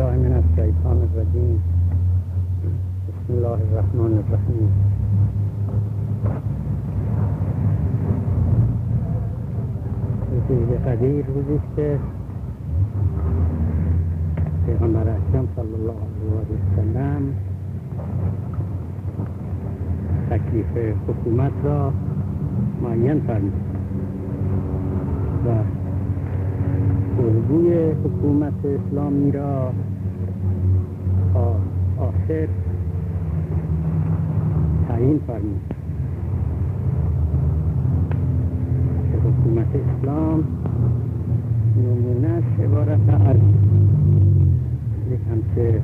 بالله من الشیطان الرجیم. بسم الله الرحمن الرحیم. روز قدیر روزی که پیغمبر اکرم صلی الله علیه و سلم تکلیف حکومت را معین فرمود و الگوی حکومت اسلامی را تا آخر تعیین فرمود که حکومت اسلام نمونهش عبارت از یک همچه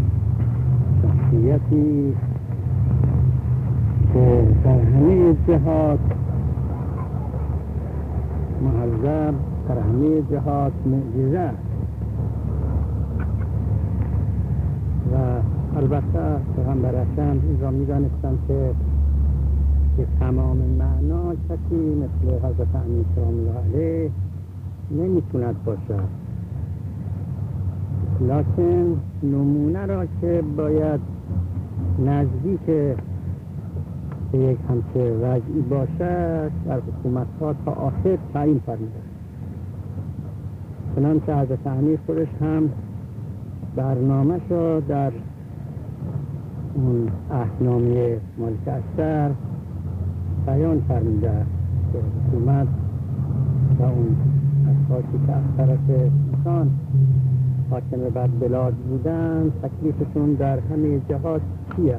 شخصیتی که در همه جهات معظم، در همه جهات معجزه است و البته پیغمبر اکرم این را می‌دانستند که به تمام معنا کسی مثل حضرت امیر سلام الله علیه نمیتوند باشد، لکن نمونه را که باید نزدیک به یک همچه وضعی باشد در حکومت‌ها تا آخر تعیین فرموده. چنانچه حضرت امیر خودش هم برنامه‌ش را در اون عهدنامه ملک اکبر بیان فرموده که حکومت و اون اشخاصی که از طرف انسان حاکم بر بلاد بودن تکلیفشون در همه جهات چیه.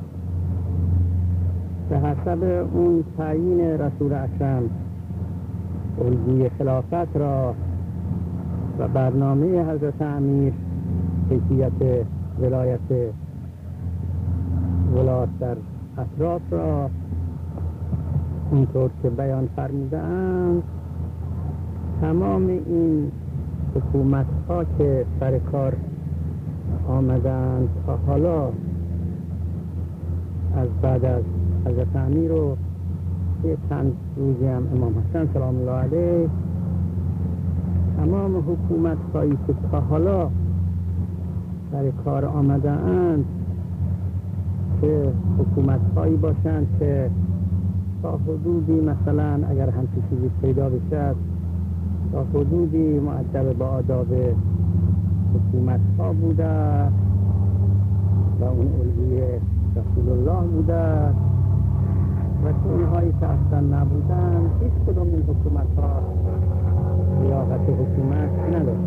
به حسب اون تعیین رسول اکرم الگوی خلافت را و برنامه حضرت امیر کیفیت ولایت ولایت در اطراف را اونطور که بیان فرمودند، تمام این حکومت ها که سر کار آمدند تا حالا از بعد از حضرت امیر و یه چند روزی هم امام حسن سلام الله علیه، تمام حکومت هایی که تا حالا سر کار آمده اند که حکومت هایی باشند که تا حدودی مثلا اگر همچی چیزی پیدا بشد تا حدودی مؤدب با آداب حکومت ها بوده و اون الگوی رسول الله بوده و که اونهایی که اصلا نبودن هیچ کدوم این حکومت ها لیاقت حکومت نداشت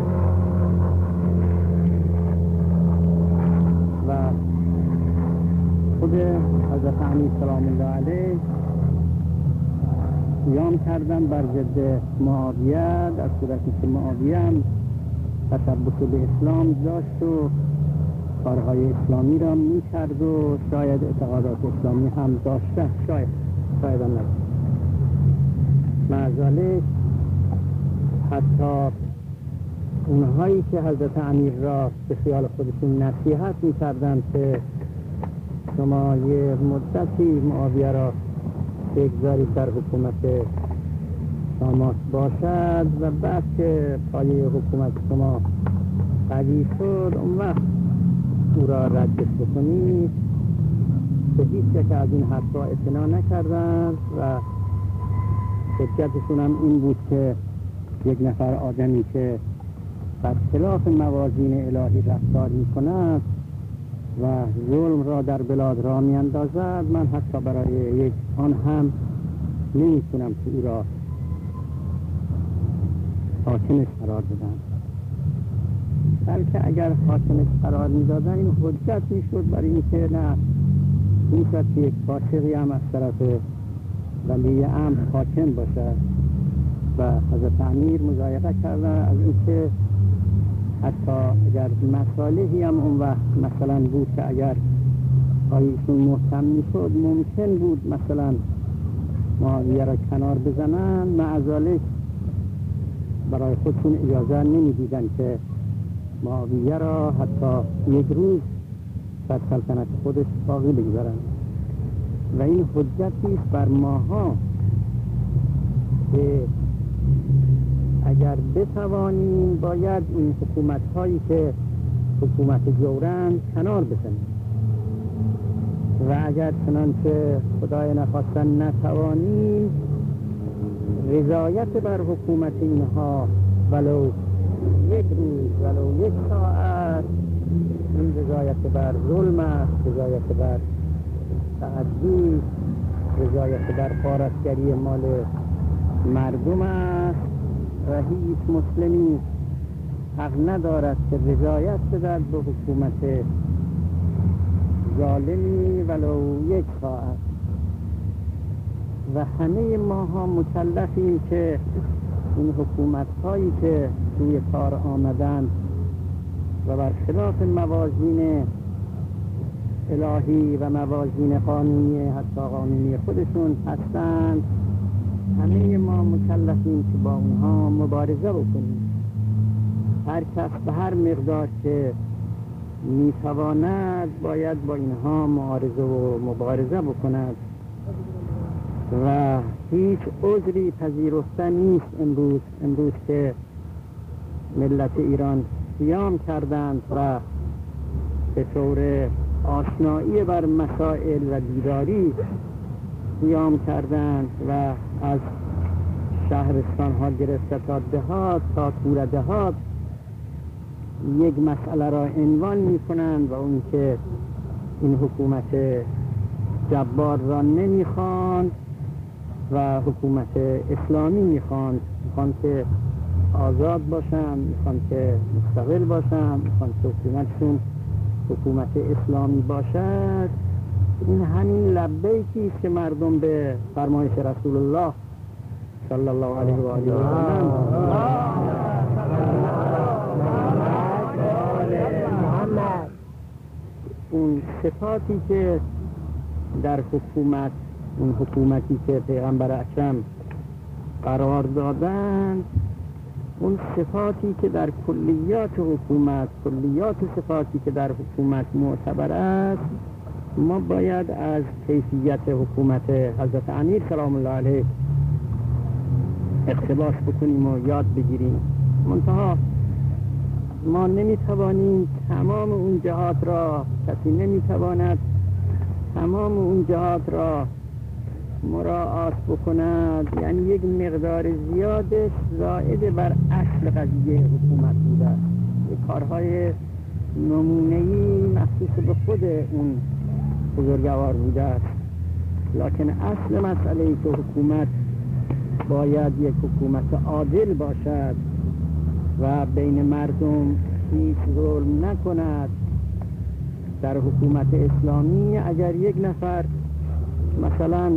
و خود حضرت امیر سلام الله علیه قیام کردن بر ضد معاویه، در صورتی که معاویه هم تشبث به اسلام داشت و کارهای اسلامی را می‌کرد و شاید اعتقادات اسلامی هم داشته، شاید هم نداشت. معذالک حتی اونهایی که حضرت امیر را به خیال خودشون نصیحت می‌کردند که شما یه مدتی معاویه را بگذارید در حکومت شما باشد و بعد که پایه حکومت شما قوی شد اون وقت او را ردش بکنید، به هیچ یک از این حرفا اعتنا نکردند و حجتشون هم این بود که یک نفر آدمی که بر خلاف موازین الهی رفتار می‌کند و ظلم را در بلاد را می‌اندازد، من حتی برای یک آن هم نمی‌تونم که او را حاکمش قرار بدم، بلکه اگر حاکمش قرار می‌دادن این حجت می‌شد برای اینکه نه می‌شد که یک فاسقی هم از طرف ولی امر حاکم باشد و حضرت امیر مضایقه کردن از اینکه حتی اگر مصالحی هم اون وقت مثلا بود که اگر آیشون محکم میشد ممکن بود مثلا معاویه را کنار بزنن، معذالک برای خودشون اجازه نمیدیدن که معاویه را حتی یک روز بر سلطنت خودش باقی بگذارن و این حجتی است بر ماها که اگر بتوانیم باید این حکومت هایی که حکومت جورند کنار بزنیم و اگر چنانچه خدای نخواستن نتوانیم رضایت بر حکومت اینها ولو یک روز ولو یک ساعت، این رضایت بر ظلم است، رضایت بر تعدی، رضایت بر غارتگری مال مردم است و هیچ مسلمی حق ندارد که رضایت بدهد به حکومت ظالمی ولو یک ساعت. و همه ماها مکلفیم که این حکومت هایی که روی کار آمدند و بر خلاف موازین الهی و موازین قانونی حتی قانونی خودشون هستند، همه ما مکلفیم که با اونها مبارزه بکنیم. هر کس به هر مقدار که میتواند باید با اینها معارضه و مبارزه بکند و هیچ عذری پذیرفته نیست. امروز که ملت ایران قیام کردند و به طور آشنایی بر مسائل و بیداری قیام کردند و از شهرستان ها گرفته تا دهات تا کوره دهات یک مسئله را عنوان می کنند و اون که این حکومت جبار را نمی خواند و حکومت اسلامی می خواند که آزاد باشند، میخوان که مستقل باشند، میخوان که حکومتشون حکومت اسلامی باشد. این همین لبیکی که مردم به فرمایش رسول الله صلی الله علیه و آله و سلم اون صفاتی که در حکومت، اون حکومتی که پیغمبر اکرم قرار دادند، اون صفاتی که در کلیات حکومت، کلیات صفاتی که در حکومت معتبر است، ما باید از کیفیت حکومت حضرت امیر سلام الله علیه اقتباس بکنیم و یاد بگیریم. منتها ما نمیتوانیم تمام اون جهات را، کسی نمیتواند تمام اون جهات را مراعات بکند، یعنی یک مقدار زیادش زائد بر اصل قضیه حکومت بوده، یک کارهای نمونه‌ای مخصوص به خود اون بزرگوار بوده است. لکن اصل مسئله ای که حکومت باید یک حکومت عادل باشد و بین مردم هیچ ظلم نکند. در حکومت اسلامی اگر یک نفر مثلا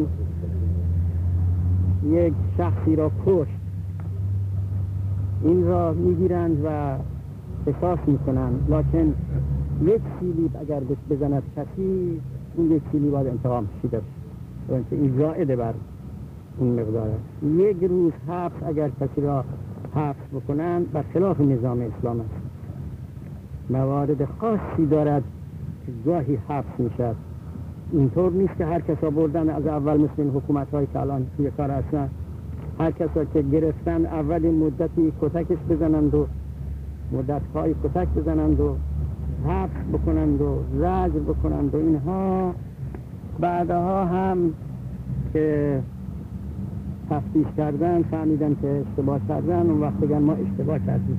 یک شخصی را کشت، این را میگیرند و قصاص میکنند، لکن یک سیلی اگر بزند کسی، این یک سیلی باید انتقام کشیده بشه، این زائد بر اون مقداره. یک روز حبس اگر کسی را حبس بکنند بر خلاف نظام اسلام است. موارد خاصی دارد که گاهی حبس میشد. اینطور نیست که هر کسا بردن از اول مثل این حکومت هایی که الان توی کار هستن، هر کسا که گرفتن اول مدتی کتکش بزنند و مدتهای کتک بزنند و حبس بکنند و زجر بکنند و اینها، بعدها هم که تفتیش کردن فهمیدن که اشتباه کردن، اون وقت بگن ما اشتباه کردیم.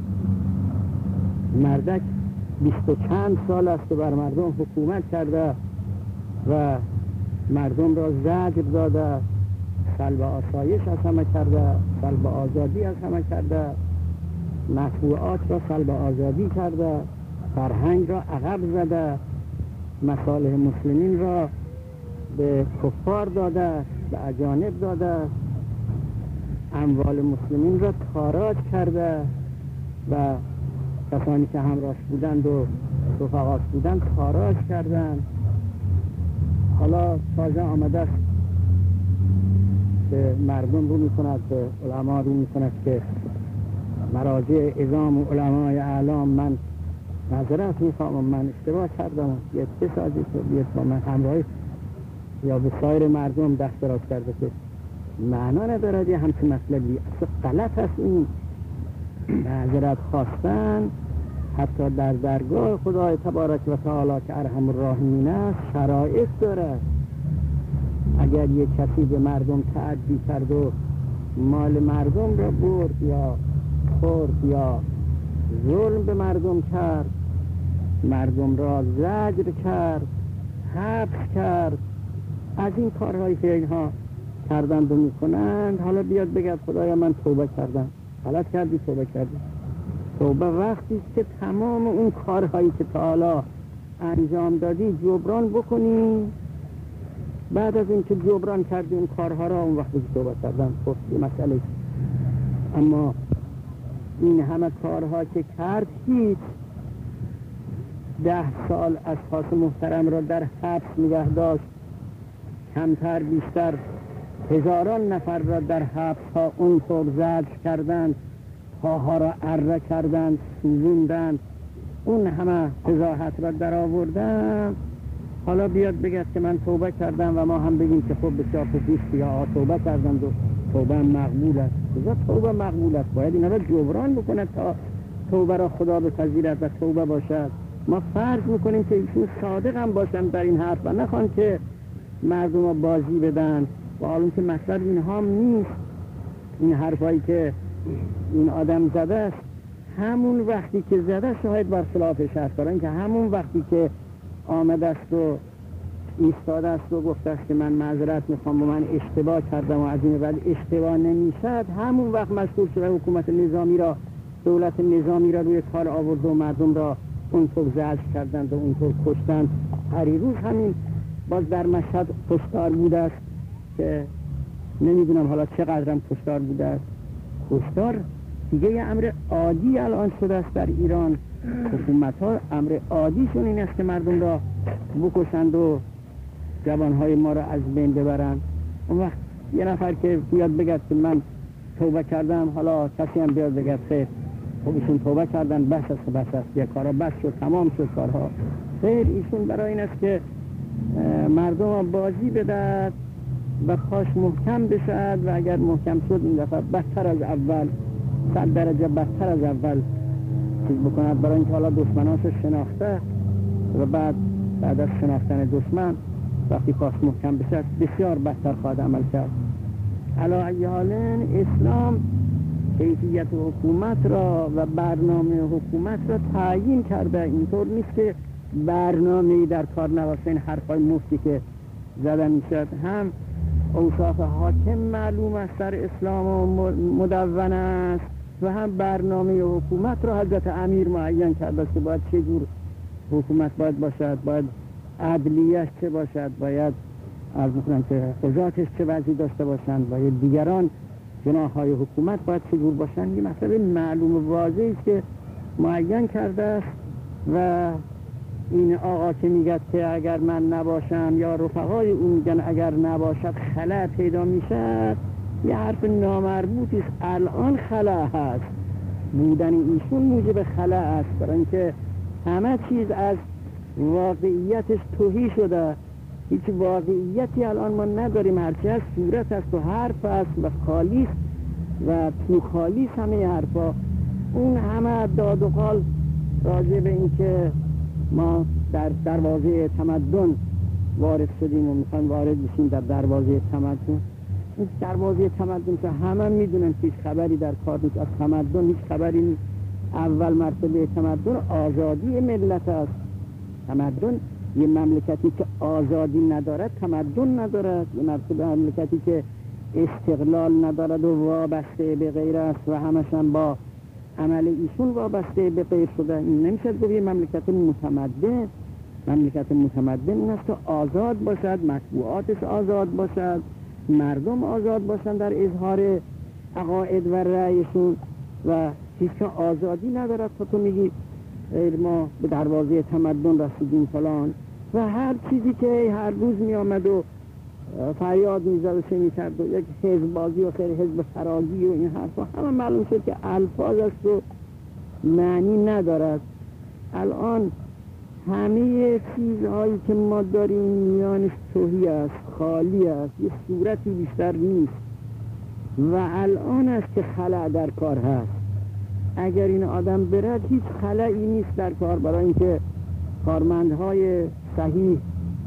مردک 20 و چند سال است که بر مردم حکومت کرده و مردم را زجر داده، سلب آسایش از همه کرده، سلب آزادی از همه کرده، مطبوعات را سلب آزادی کرده، فرهنگ را عقب زده، مصالح مسلمین را به کفار داده، به اجانب داده، اموال مسلمین را تاراج کرده و کسانی که همراهش بودند و رفقاش بودند تاراج کردند. حالا تازه آمده است به مردم رو میکند، به علما رو میکند که مراجع اعظام و علمای اعلام من معذرت میخوام، من اشتباه کردم، بیاد بسازید و بیاد با من همراهی یا به سایر مردم دست دراز کرده که معنا ندارد یه همچین مطلبی، اصلا غلط است. این معذرت خواستن حتی در درگاه خدای تبارک و تعالی که ارحم الراحمین است شرایط دارد. اگر یک کسی به مردم تعدی کرد و مال مردم را برد یا خورد یا ظلم به مردم کرد، مردم را زجر کرد، حبس کرد، از این کارهایی که اینها کردند و میکنند، حالا بیاد بگد خدایا من توبه کردم. غلط کردی، توبه کردی. توبه وقتی است که تمام اون کارهایی که تا حالا انجام دادی جبران بکنی. بعد از این که جبران کردی اون کارها را، اون وقتی توبه کردن خب یه مسئله است. اما این همه کارها که کرد، هیچ 10 سال اشخاص محترم را در حبس نگه داشت، کمتر بیشتر هزاران نفر را در حبس ها اونطور زجر کردند، پاها را اره کردند، سوزوندند، اون همه فضاحت را در آوردند. حالا بیاد بگه که من توبه کردم و ما هم بگیم که خب بسیار خوب یا توبه کردم و توبه مقبول است. کجا توبه مقبول است؟ باید اینا را جبران بکند تا توبه را خدا بپذیرد و توبه باشد. ما فرض میکنیم که ایشون صادق هم باشن در این حرف و نخوان که مردم را بازی بدن، و حالا که مطلب اینها نیست. این حرفایی که این آدم زده است، همون وقتی که زده شاید بر خلافش هست، برای که همون وقتی که آمده است و ایستاده است و گفته است که من معذرت میخوام و من اشتباه کردم و از این بعد اشتباه نمیشد، همون وقت مشغول شده حکومت نظامی را، دولت نظامی را روی کار آورد و مردم را اونطور زجر کردند و اونطور کشتند. هر روز همین باز در مشهد کشتار بوده است که نمیدونم حالا چقدرم کشتار بوده است. کشتار دیگه یه امر عادی الان شده است در ایران. حکومت ها امر عادیشون این است که مردم را بکشند و جوانهای ما را از بین ببرند. اون وقت یه نفر که بیاد بگد که من توبه کردم، حالا کسی هم بیاد بگد خیر خب ایشون توبه کردن، بس است یه کارا بس شد، تمام شد کارها. خیر، ایشون برای این است که مردم را بازی بدهد و پاش محکم بشد و اگر محکم شد این دفعه بدتر از اول، 100 درجه بدتر از اول چیز بکند، برای اینکه حالا دشمناش شناخته و بعد از شناختن دشمن وقتی پاش محکم بشد بسیار بدتر خواهد عمل کرد. علی ای حال اسلام کیفیت حکومت را و برنامه حکومت را تعیین کرده. اینطور نیست که برنامه‌ای در کار نباشه. این حرفای مفتی که زدن میشد، هم اوصاف حاکم معلوم است در اسلام و مدون است و هم برنامه حکومت را حضرت امیر معین کرده که باید چه جور حکومت باید باشد، باید عدلیش چه باشد، باید از میکنم که قضاتش چه وضعی داشته باشند، باید دیگران جناحهای حکومت باید چه جور باشند. این مسئله معلوم و واضحی است که معین کرده است و این آقا که میگه که اگر من نباشم یا رفقای اون میگن اگر نباشد خلأ پیدا میشد، یه حرف نامربوطی است. الان خلأ هست، بودن ایشون موجب خلأ است، برای اینکه همه چیز از واقعیتش تهی شده. هیچ واقعیتی الان ما نداریم، هرچی از صورت است و حرف است و خالی است و تو خالی است همه حرفا. اون همه داد و قال راجع به این که ما در دروازه تمدن وارد شدیم و میخوایم وارد بشیم در دروازه تمدن. این دروازه تمدن که همه میدونن هیچ خبری در کار نیست، از تمدن هیچ خبری نیست. اول مرتبه تمدن آزادی ملت است. تمدن یه مملکتی که آزادی ندارد تمدن ندارد. یه مملکتی که استقلال ندارد و وابسته به غیر است و همشن با عمل ایشون وابسته به غیر شده، این نمیشه گفت یه مملکت متمدن. مملکت متمدن این است که آزاد باشد، مطبوعاتش آزاد باشد، مردم آزاد باشن در اظهار عقاید و رأیشون و هیچ که آزادی ندارد. تو میگی ما به دروازه تمدن رسیدیم فلان و هر چیزی که هر روز می آمد و فریاد می زد و چه می کرد و یک حزب بازی و خیلی حزب فراگی و این حرفا همه معلوم شد که الفاظ است و معنی ندارد. الان همه چیزهایی که ما داریم میانش تهی است، خالی است، یه صورتی بیشتر نیست و الان است که خلأ در کار هست. اگر این آدم برد هیچ خلایی نیست در کار، برای اینکه کارمندهای صحیح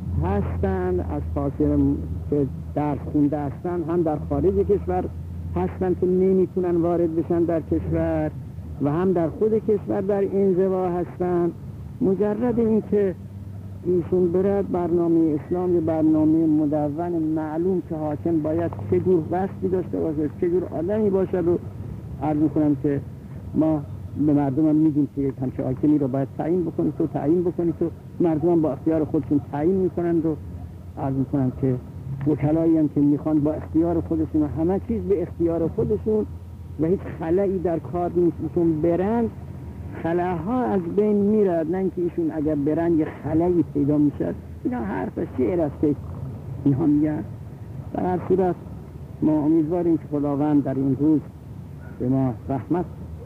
هستند از خاطر که درس خونده هستند، هم در خارج کشور هستند که نمیتونن وارد بشن در کشور و هم در خود کشور در انزوا هستند. مجرد این که ایشون برد برنامه اسلام یا برنامه مدون معلوم که حاکم باید چه جور وصفی داشته باشه، چه جور آدمی باشه رو عرض میکنم که ما به مردم هم میگیم که یک همچه حاکمی رو باید تعیین بکنید و تعیین بکنید و مردم هم با اختیار خودشون تعیین میکنند و عرض میکنم که وکلایی هم که میخوان با اختیار خودشون و همه چیز به اختیار خودشون و هیچ خلایی در کار نیست. ایشون برند خلاها از بین میرد، نه اینکه ایشون اگر برند یه خلایی پیدا میشد. اینا حرف شعر است که اینها میگن. در هر صورت ما امیدواریم که خداوند در این روز به ما رحمت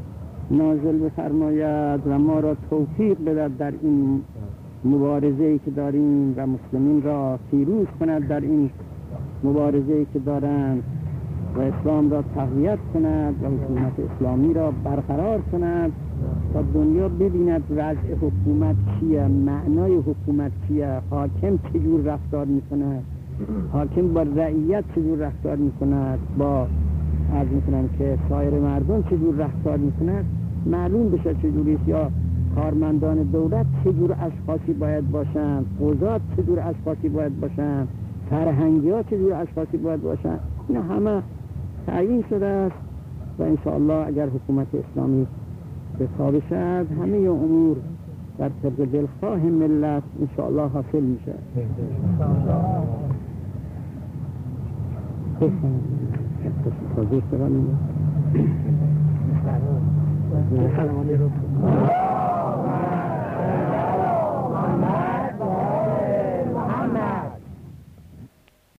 نازل بفرماید و ما را توفیق بدهد در این مبارزه‌ای که داریم و مسلمین را پیروز کند در این مبارزه‌ای که دارند و اسلام را تقویت کند و حکومت اسلامی را برقرار کند تا دنیا ببیند وضع حکومت چیه، معنای حکومت چیه، حاکم چجور رفتار میکند، حاکم با رعیت چجور رفتار میکند، با عرض میکنم که سایر مردم چجور رفتار میکند معلوم بشه چجوریست، یا کارمندان دولت چجور اشخاصی باید باشند، قضات چجور اشخاصی باید باشند، فرهنگی ها چجور اشخاصی باید باشند. اینا همه تعیین شده است و انشاءالله اگر حکومت اسلامی به پا بشد همه امور در طبق دلخواه ملت انشاءالله حاصل میشه. خب